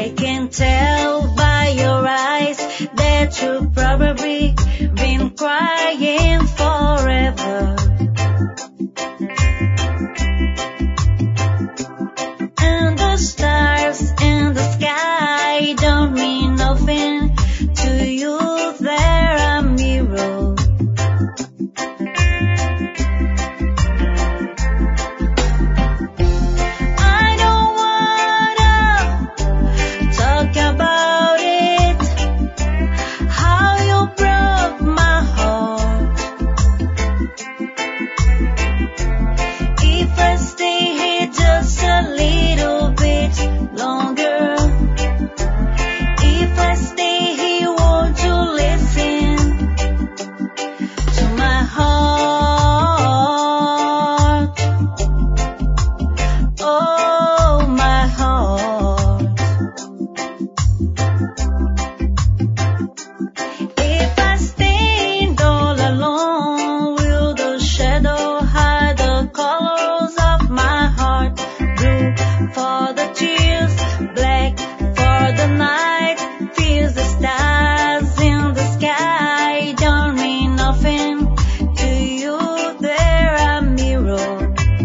I can tell by your eyes that you've probably been crying forever. And the stars in the sky don't mean nothing to you. They're a mirror. I don't wanna talk about it, how you broke my heart. If I stay here just a little bit longer, if I stay here, won't you listen to my heart? Oh, my heart. If I stand all alone, will the shadow hide the colors of my heart? Blue for the tears, black for the night. Feels the stars in the sky don't mean nothing to you. They're a mirror.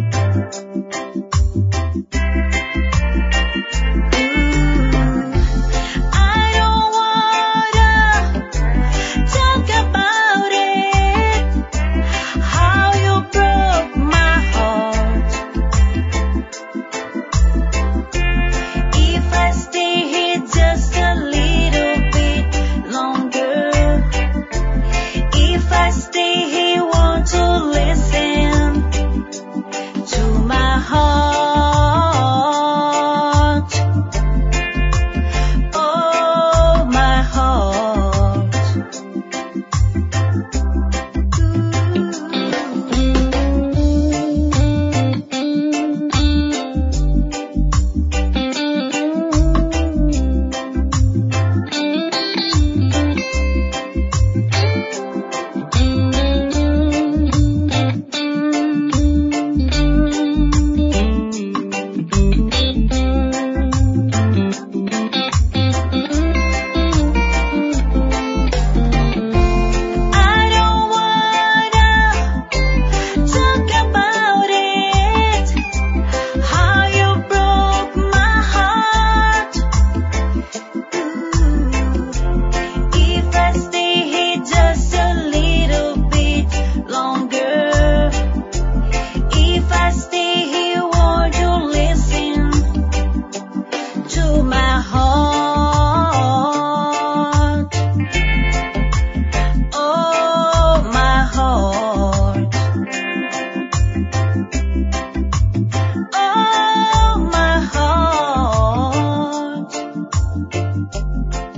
I don't wanna talk about it, how you broke my heart. If I stay here just a little bit longer, if I stay here, won't you listen to my heart? Oh, my heart. I don't wanna talk about it, how you broke my heart. If I stay here just a little bit longer, if I stay here, won't you listen to my heart? Oh, my heart. Oh, my heart.